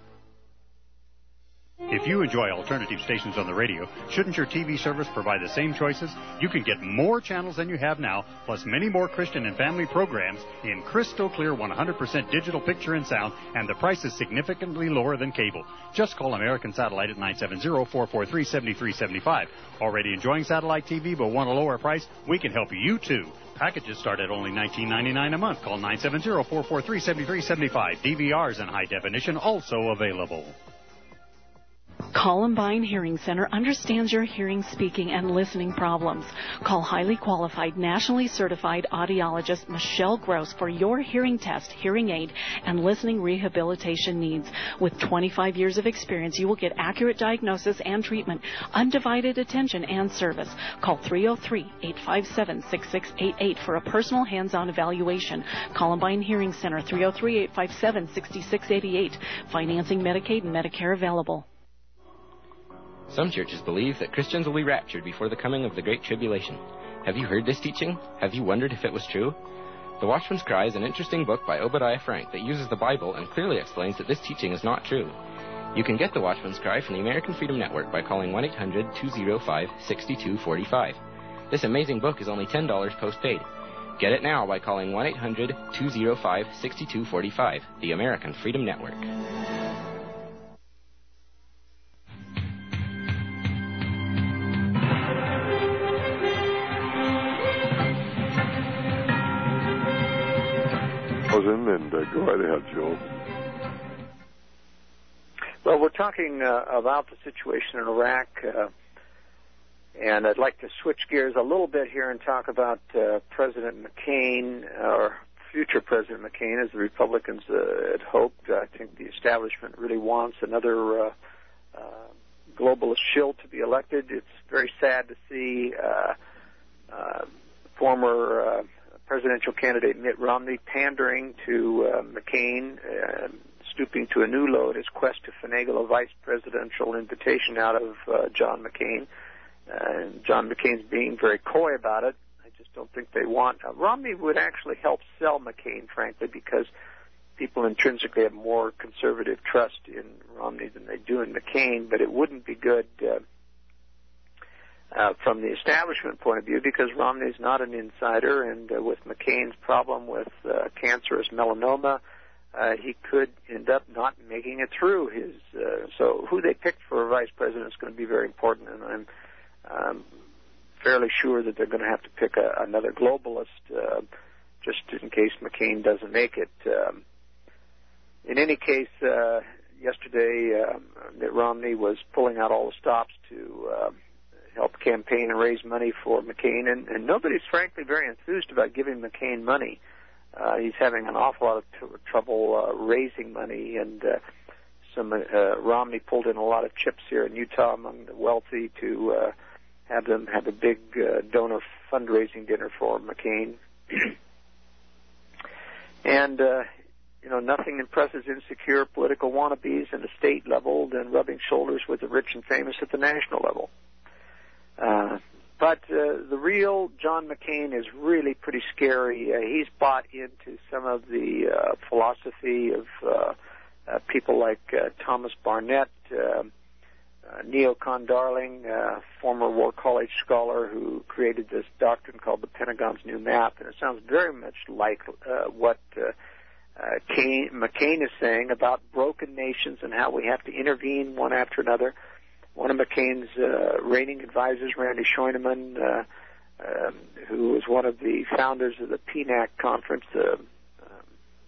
If you enjoy alternative stations on the radio, shouldn't your T V service provide the same choices? You can get more channels than you have now, plus many more Christian and family programs in crystal clear one hundred percent digital picture and sound, and the price is significantly lower than cable. Just call American Satellite at nine seven zero, four four three, seven three seven five. Already enjoying satellite T V but want a lower price? We can help you too. Packages start at only nineteen ninety-nine a month. Call nine seven zero, four four three, seven three seven five. D V Rs in high definition also available. Columbine Hearing Center understands your hearing, speaking, and listening problems. Call highly qualified, nationally certified audiologist Michelle Gross for your hearing test, hearing aid, and listening rehabilitation needs. With twenty-five years of experience, you will get accurate diagnosis and treatment, undivided attention, and service. Call three oh three, eight five seven, six six eight eight for a personal hands-on evaluation. Columbine Hearing Center, three oh three, eight five seven, six six eight eight. Financing Medicaid and Medicare available. Some churches believe that Christians will be raptured before the coming of the Great Tribulation. Have you heard this teaching? Have you wondered if it was true? The Watchman's Cry is an interesting book by Obadiah Frank that uses the Bible and clearly explains that this teaching is not true. You can get the Watchman's Cry from the American Freedom Network by calling one eight hundred, two oh five, six two four five. This amazing book is only ten dollars postpaid. Get it now by calling one eight hundred, two oh five, six two four five, the American Freedom Network. And uh, go right ahead, Joe. Well, we're talking uh, about the situation in Iraq, uh, and I'd like to switch gears a little bit here and talk about uh, President McCain, or future President McCain, as the Republicans uh, had hoped. I think the establishment really wants another uh, uh, globalist shill to be elected. It's very sad to see uh, uh, former uh, presidential candidate Mitt Romney pandering to uh, McCain, uh, stooping to a new low in his quest to finagle a vice presidential invitation out of uh, John McCain. Uh, John McCain's being very coy about it. I just don't think they want... Uh, Romney would actually help sell McCain, frankly, because people intrinsically have more conservative trust in Romney than they do in McCain, but it wouldn't be good... Uh, Uh, from the establishment point of view, because Romney's not an insider, and uh, with McCain's problem with uh, cancerous melanoma, uh, he could end up not making it through his. Uh, so, who they pick for vice president is going to be very important, and I'm um, fairly sure that they're going to have to pick a, another globalist, uh, just in case McCain doesn't make it. Um, in any case, uh, yesterday um, Mitt Romney was pulling out all the stops to. Uh, help campaign and raise money for McCain, and, and nobody's frankly very enthused about giving McCain money. Uh, he's having an awful lot of t- trouble uh, raising money, and uh, some uh, Romney pulled in a lot of chips here in Utah among the wealthy to uh, have them have a big uh, donor fundraising dinner for McCain. and, uh, you know, nothing impresses insecure political wannabes at the state level than rubbing shoulders with the rich and famous at the national level. Uh, but uh, the real John McCain is really pretty scary. Uh, he's bought into some of the uh, philosophy of uh, uh, people like uh, Thomas Barnett, uh, uh, neocon Darling, uh, former War College scholar who created this doctrine called the Pentagon's New Map. And it sounds very much like uh, what uh, uh, Kane, McCain is saying about broken nations and how we have to intervene one after another. One of McCain's uh, reigning advisors, Randy Scheunemann, uh, um, who was one of the founders of the P N A C conference. Uh, um,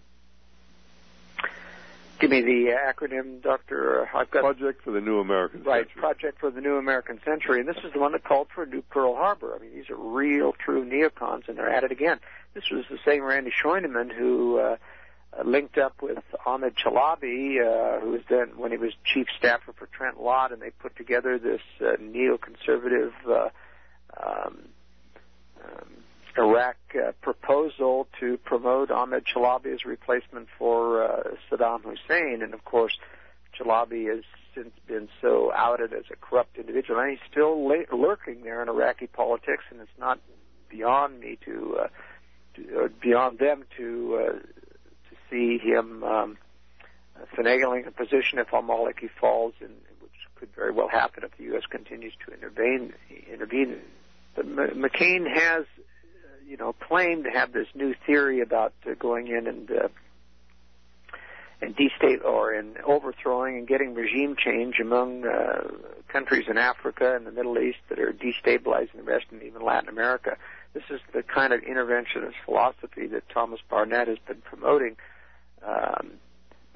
give me the acronym, Doctor I've got Project for the New American right, Century. Project for the New American Century. And this is the one that called for a new Pearl Harbor. I mean, these are real, true neocons, and they're at it again. This was the same Randy Scheunemann who... Uh, Uh, linked up with Ahmed Chalabi, uh, who was then, when he was chief staffer for Trent Lott, and they put together this uh, neoconservative uh, um, um, Iraq uh, proposal to promote Ahmed Chalabi as replacement for uh, Saddam Hussein. And, of course, Chalabi has since been so outed as a corrupt individual, and he's still la- lurking there in Iraqi politics, and it's not beyond me to, uh, to uh, beyond them to uh, see him um, finagling a position if al-Maliki falls, and which could very well happen if the U S continues to intervene. intervene. But M- McCain has, uh, you know, claimed to have this new theory about uh, going in and uh, and destate or in overthrowing and getting regime change among uh, countries in Africa and the Middle East that are destabilizing the rest, and even Latin America. This is the kind of interventionist philosophy that Thomas Barnett has been promoting. Um,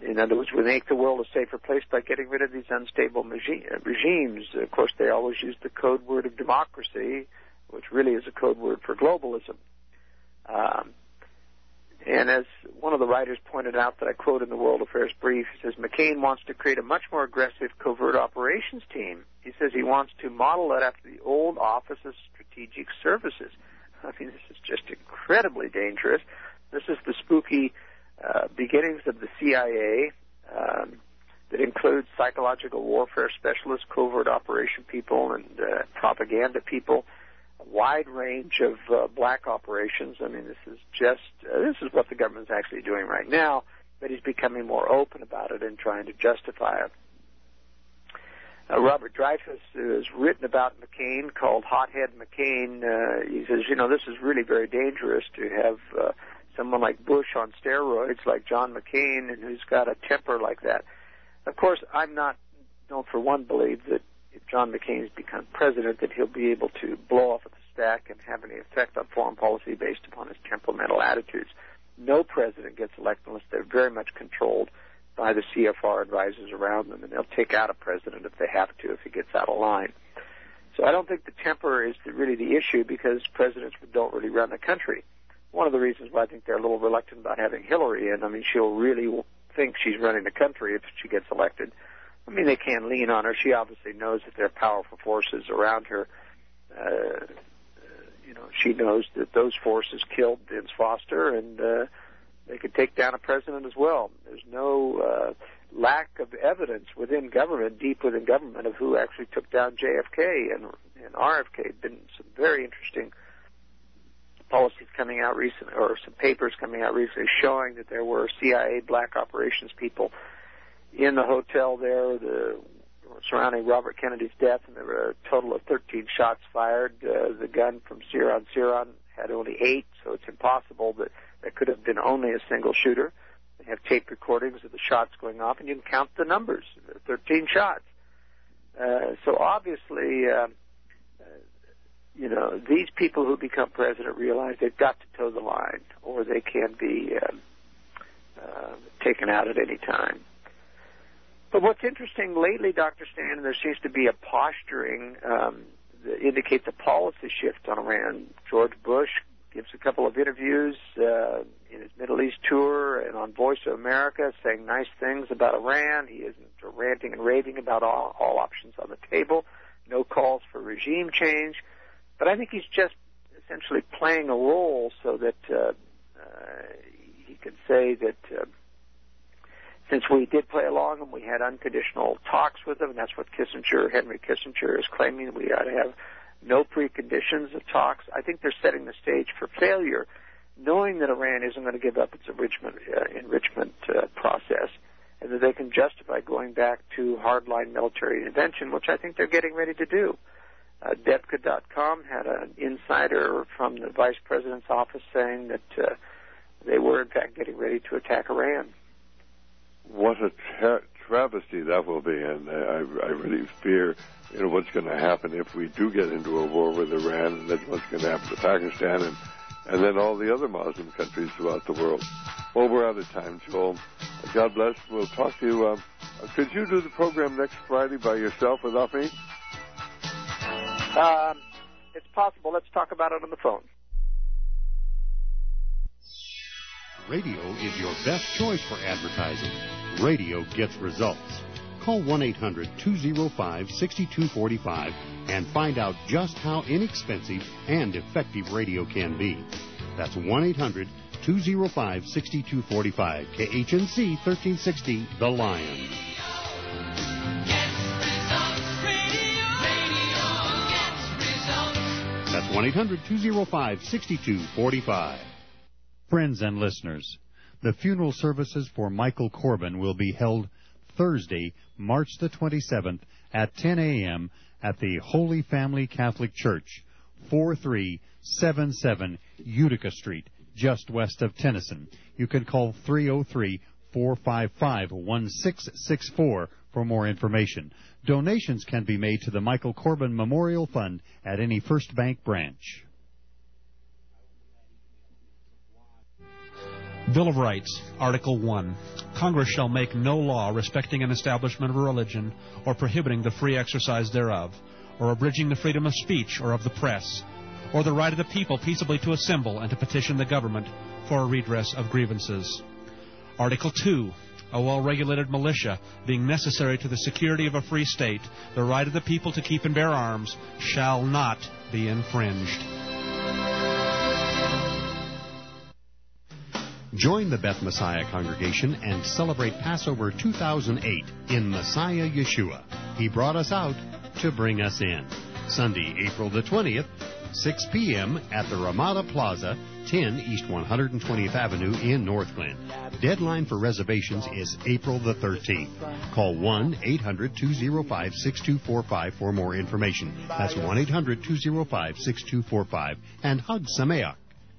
in other words, we make the world a safer place by getting rid of these unstable magi- regimes. Of course, they always use the code word of democracy, which really is a code word for globalism. Um, and as one of the writers pointed out that I quote in the World Affairs Brief, he says, McCain wants to create a much more aggressive covert operations team. He says he wants to model it after the old Office of Strategic Services. I mean, this is just incredibly dangerous. This is the spooky uh, beginnings of the C I A um, that includes psychological warfare specialists, covert operation people, and uh, propaganda people, a wide range of uh, black operations. I mean, this is just, uh, this is what the government's actually doing right now, but he's becoming more open about it and trying to justify it. Uh, Robert Dreyfus has written about McCain, called Hothead McCain. Uh, he says, you know, this is really very dangerous to have uh, someone like Bush on steroids, like John McCain, and who's got a temper like that. Of course, I'm not, don't for one believe that if John McCain's become president, that he'll be able to blow off at the stack and have any effect on foreign policy based upon his temperamental attitudes. No president gets elected unless they're very much controlled by the C F R advisors around them, and they'll take out a president if they have to, if he gets out of line. So I don't think the temper is the, really the issue, because presidents don't really run the country. One of the reasons why I think they're a little reluctant about having Hillary in, I mean, she'll really think she's running the country if she gets elected. I mean, they can't lean on her. She obviously knows that there are powerful forces around her. Uh, you know, she knows that those forces killed Vince Foster, and uh, they could take down a president as well. There's no uh, lack of evidence within government, deep within government, of who actually took down J F K and, and R F K. Been some very interesting policies coming out recently, or some papers coming out recently, showing that there were C I A black operations people in the hotel there, the surrounding Robert Kennedy's death, and there were a total of thirteen shots fired. Uh, the gun from Ciron Ciron had only eight, so it's impossible that there could have been only a single shooter. They have tape recordings of the shots going off, and you can count the numbers, thirteen shots. Uh, so obviously, uh, uh, you know, these people who become president realize they've got to toe the line, or they can be uh, uh, taken out at any time. But what's interesting lately, Doctor Stan, there seems to be a posturing um, that indicates a policy shift on Iran. George Bush gives a couple of interviews uh, in his Middle East tour and on Voice of America, saying nice things about Iran. He isn't ranting and raving about all, all options on the table. No calls for regime change. But I think he's just essentially playing a role so that uh, uh, he can say that uh, since we did play along and we had unconditional talks with him, and that's what Kissinger, Henry Kissinger, is claiming, we ought to have no preconditions of talks. I think they're setting the stage for failure, knowing that Iran isn't going to give up its enrichment, uh, enrichment uh, process, and that they can justify going back to hardline military intervention, which I think they're getting ready to do. Uh, Debka dot com had an insider from the vice president's office saying that uh, they were, in fact, getting ready to attack Iran. What a tra- travesty that will be, and I, I really fear, you know, what's going to happen if we do get into a war with Iran, and then what's going to happen to Pakistan, and, and then all the other Muslim countries throughout the world. Well, we're out of time, Joel. God bless. We'll talk to you. Um, could you do the program next Friday by yourself without me? Um, it's possible. Let's talk about it on the phone. Radio is your best choice for advertising. Radio gets results. Call one eight hundred two oh five six two four five and find out just how inexpensive and effective radio can be. That's one eight hundred two oh five six two four five. K H N C thirteen sixty, The Lion. That's one eight hundred two oh five six two four five. Friends and listeners, the funeral services for Michael Corbin will be held Thursday, March the twenty-seventh at ten a.m. at the Holy Family Catholic Church, forty-three seventy-seven Utica Street, just west of Tennyson. You can call three oh three, four five five, one six six four for more information. Donations can be made to the Michael Corbin Memorial Fund at any First Bank branch. Bill of Rights, Article one. Congress shall make no law respecting an establishment of a religion or prohibiting the free exercise thereof, or abridging the freedom of speech or of the press, or the right of the people peaceably to assemble and to petition the government for a redress of grievances. Article two. A well-regulated militia, being necessary to the security of a free state, the right of the people to keep and bear arms shall not be infringed. Join the Beth Messiah congregation and celebrate Passover two thousand eight in Messiah Yeshua. He brought us out to bring us in. Sunday, April the twentieth, six p.m. at the Ramada Plaza, ten East one hundred twentieth Avenue in North Glen. Deadline for reservations is April the thirteenth. Call one eight hundred two oh five six two four five for more information. That's one eight hundred two oh five six two four five. And Hug Sameach.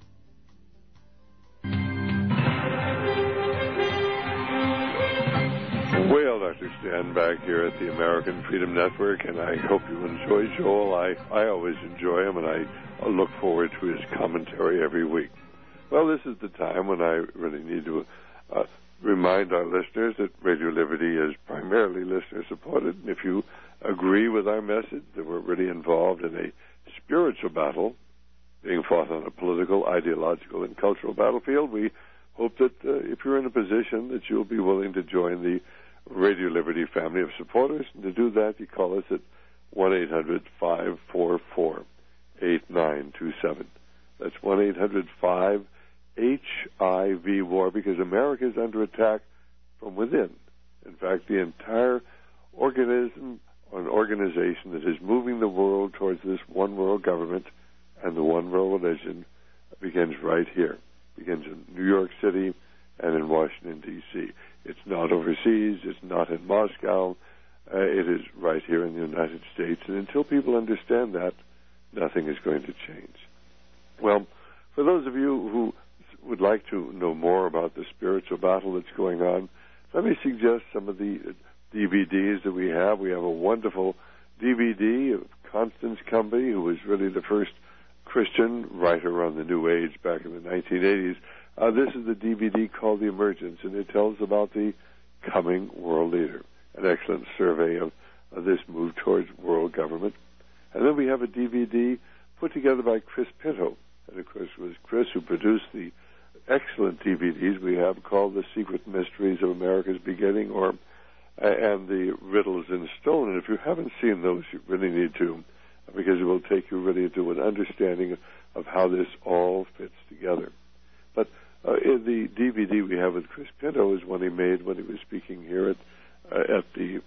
Well, Doctor Stan back here at the American Freedom Network, and I hope you enjoy Joel. I, I always enjoy him, and I look forward to his commentary every week. Well, this is the time when I really need to uh, remind our listeners that Radio Liberty is primarily listener-supported. And if you agree with our message that we're really involved in a spiritual battle being fought on a political, ideological, and cultural battlefield, we hope that uh, if you're in a position that you'll be willing to join the Radio Liberty family of supporters. And to do that, you call us at one eight hundred five four four eight nine two seven. That's one eight hundred five H I V war, because America is under attack from within. In fact, the entire organism or an organization that is moving the world towards this one world government and the one world religion begins right here. It begins in New York City and in Washington, D C It's not overseas. It's not in Moscow. Uh, it is right here in the United States. And until people understand that, nothing is going to change. Well, for those of you who would like to know more about the spiritual battle that's going on, let me suggest some of the D V Ds that we have. We have a wonderful D V D of Constance Cumby, who was really the first Christian writer on the New Age back in the nineteen eighties. Uh, this is the D V D called The Emergence, and it tells about the coming world leader, an excellent survey of, of this move towards world government. And then we have a D V D put together by Chris Pinto, and of course it was Chris who produced the excellent D V Ds we have called The Secret Mysteries of America's Beginning, or uh, and The Riddles in Stone. And if you haven't seen those, you really need to, because it will take you really into an understanding of how this all fits together. But uh, in the D V D we have with Chris Pinto is one he made when he was speaking here at uh, at the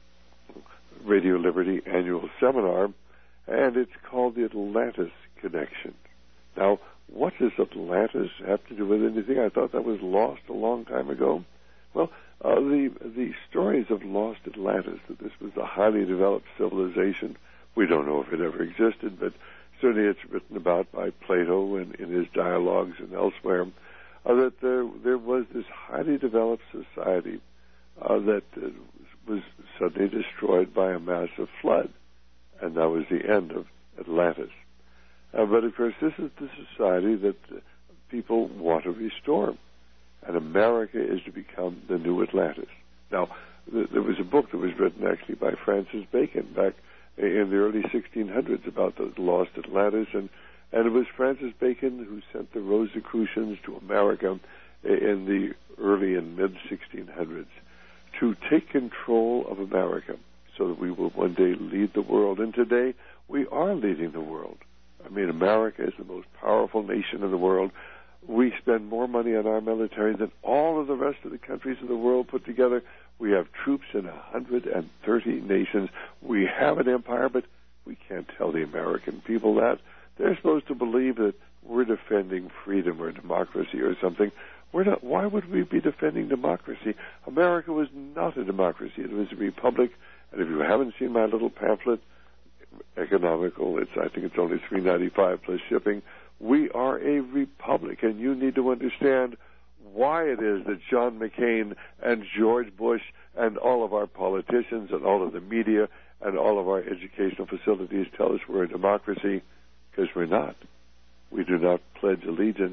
Radio Liberty annual seminar, and it's called The Atlantis Connection. Now, what does Atlantis have to do with anything? I thought that was lost a long time ago. Well, uh, the the stories of lost Atlantis, that this was a highly developed civilization. We don't know if it ever existed, but certainly it's written about by Plato and in his dialogues and elsewhere, uh, that there, there was this highly developed society uh, that uh, was suddenly destroyed by a massive flood, and that was the end of Atlantis. Uh, but, of course, this is the society that uh, people want to restore, and America is to become the new Atlantis. Now, th- there was a book that was written actually by Francis Bacon back in the early sixteen hundreds about the lost Atlantis, and, and it was Francis Bacon who sent the Rosicrucians to America in the early and mid sixteen hundreds to take control of America so that we will one day lead the world. And today we are leading the world. I mean, America is the most powerful nation in the world. We spend more money on our military than all of the rest of the countries of the world put together. We have troops in one hundred thirty nations. We have an empire, but we can't tell the American people that. They're supposed to believe that we're defending freedom or democracy or something. We're not. Why would we be defending democracy? America was not a democracy. It was a republic. And if you haven't seen my little pamphlet, Economical, it's I think it's only three ninety-five plus shipping. We are a republic, and you need to understand why it is that John McCain and George Bush and all of our politicians and all of the media and all of our educational facilities tell us we're a democracy, because we're not. We do not pledge allegiance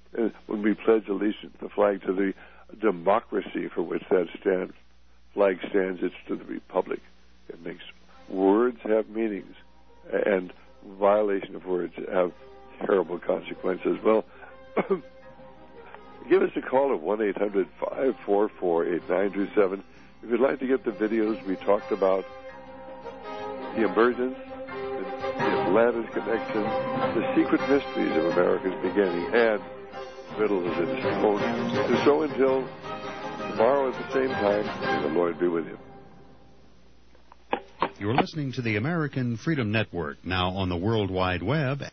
And when we pledge allegiance to the flag, to the democracy for which that stand, flag stands, it's to the republic. It makes words have meanings, and violation of words have terrible consequences. Well, give us a call at one eight hundred five four four eight nine two seven if you'd like to get the videos we talked about, the emergence, the Atlantis connection, the secret mysteries of America's beginning, and riddles in stone. And so until tomorrow at the same time, may the Lord be with you. You're listening to the American Freedom Network, now on the World Wide Web.